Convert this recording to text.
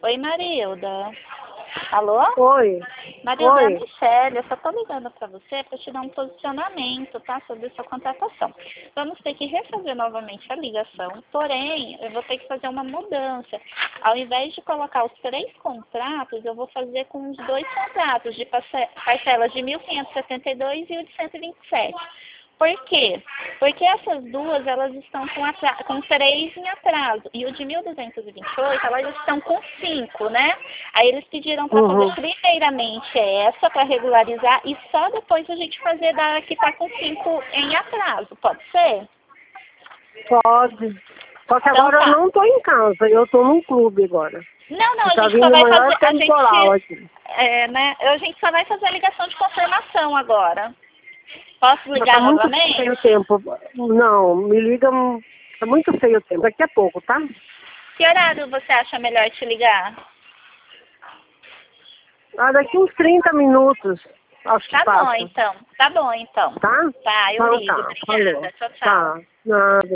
Oi, Marilda. Alô? Oi. Marilda, é a Oi. Michelle. Eu só tô ligando pra você pra te dar um posicionamento, tá? Sobre sua contratação. Vamos ter que refazer novamente a ligação, porém, eu vou ter que fazer uma mudança. Ao invés de colocar os 3 contratos, eu vou fazer com os 2 contratos de parcelas de 1.572 e o de 127. Por quê? Porque essas duas, elas estão com 3 em atraso. E o de 1.228, elas estão com 5, né? Aí eles pediram para fazer primeiramente essa para regularizar e só depois a gente fazer da que está com 5 em atraso. Pode ser? Pode. Só que Então agora tá. eu não estou em casa, eu estou num clube agora. Não, a Tá gente só vindo o vai maior fazer. temporal aqui. A gente só vai fazer a ligação de confirmação agora. Posso Mas ligar tá muito novamente? feio o tempo. Não, me liga. Tá muito feio o tempo. Daqui a pouco, tá? Que horário você acha melhor te ligar? Ah, daqui uns 30 minutos. Acho que Tá bom, passa. então. Tá bom, então. Tá? Tá, eu Então ligo. tá. Obrigada. Falou. Tchau, tchau. Tá. Nada.